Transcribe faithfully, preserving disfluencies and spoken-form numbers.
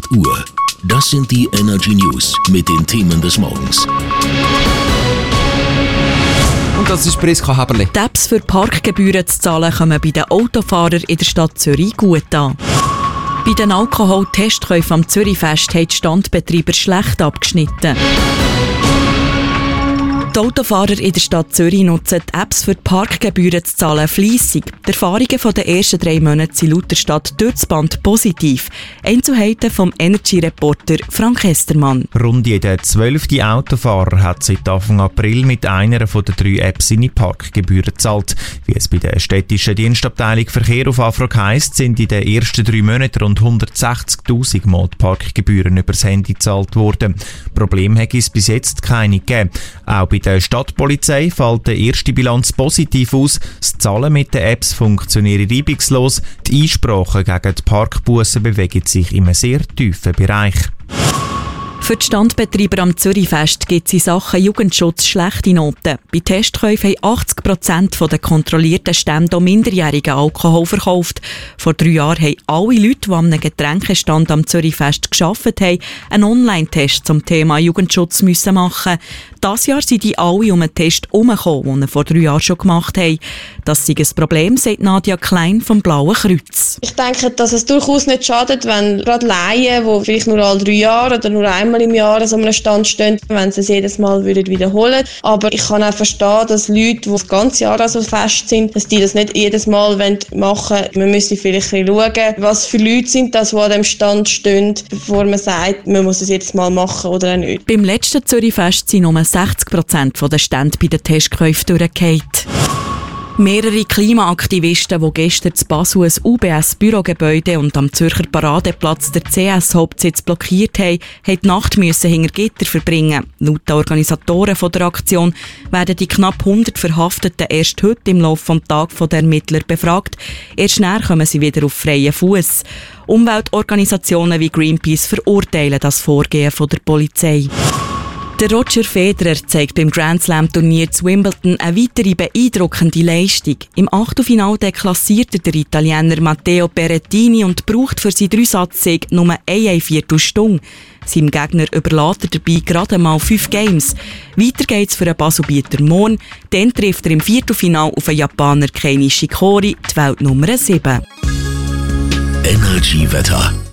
acht Uhr. Das sind die Energy News mit den Themen des Morgens. Und das ist Priska Heberli. Die Apps für Parkgebühren zu zahlen kommen bei den Autofahrern in der Stadt Zürich gut an. Bei den Alkohol-Testkäufen am Zürichfest haben die Standbetreiber schlecht abgeschnitten. Die Autofahrer in der Stadt Zürich nutzen die Apps für die Parkgebühren zu zahlen fleissig. Die Erfahrungen der ersten drei Monate sind laut der Stadt durch das Band positiv. Einzelheiten vom Energy-Reporter Frank Hestermann. Rund jeder zwölfte Autofahrer hat seit Anfang April mit einer von den drei Apps seine Parkgebühren gezahlt. Wie es bei der städtischen Dienstabteilung Verkehr auf Anfrage heisst, sind in den ersten drei Monaten rund hundertsechzigtausend Mal die Parkgebühren übers Handy gezahlt worden. Problem hat es bis jetzt keine gegeben. Auch bei der Stadtpolizei fällt die erste Bilanz positiv aus. Das Zahlen mit den Apps funktioniert reibungslos. Die Einsprachen gegen die Parkbussen bewegen sich in einem sehr tiefen Bereich. Für die Standbetreiber am Zürichfest gibt es in Sachen Jugendschutz schlechte Noten. Bei Testkäufen haben achtzig Prozent der kontrollierten Stände auch minderjährigen Alkohol verkauft. Vor drei Jahren haben alle Leute, die an einem Getränkestand am Zürichfest gearbeitet haben, einen Online-Test zum Thema Jugendschutz müssen machen. Dieses Jahr sind die alle um einen Test herumgekommen, den wir vor drei Jahren schon gemacht haben. Das sei ein Problem, sagt Nadia Klein vom Blauen Kreuz. Ich denke, dass es durchaus nicht schadet, wenn gerade Laien, die vielleicht nur alle drei Jahre oder nur einmal im Jahr an so einem Stand stehen, wenn sie es jedes Mal würden wiederholen. Aber ich kann auch verstehen, dass Leute, die das ganze Jahr an so fest sind, dass die das nicht jedes Mal machen wollen. Man müsste vielleicht ein bisschen schauen, was für Leute sind das, die an dem Stand stehen, bevor man sagt, man muss es jedes Mal machen oder auch nicht. Beim letzten Zürichfest sind nur sechzig Prozent der Stände bei den Testkäufen durchgefallen. Mehrere Klimaaktivisten, die gestern zu Basel ein U B S-Bürogebäude und am Zürcher Paradeplatz der C S-Hauptsitz blockiert haben, mussten die Nacht hinter Gitter verbringen. Laut den Organisatoren der Aktion werden die knapp hundert Verhafteten erst heute im Laufe des Tages von den Ermittlern befragt. Erst nachher kommen sie wieder auf freien Fuß. Umweltorganisationen wie Greenpeace verurteilen das Vorgehen der Polizei. Der Roger Federer zeigt beim Grand Slam Turnier zu Wimbledon eine weitere beeindruckende Leistung. Im Achtelfinale deklassierte der Italiener Matteo Berrettini und braucht für seinen Dreisatz-Sieg nur eine Viertelstunde. Seinem Gegner überlässt er dabei gerade mal fünf Games. Weiter geht's für den Baselbieter morgen. Dann trifft er im Viertelfinale auf den Japaner Kei Nishikori, die Weltnummer sieben. Energy Wetter.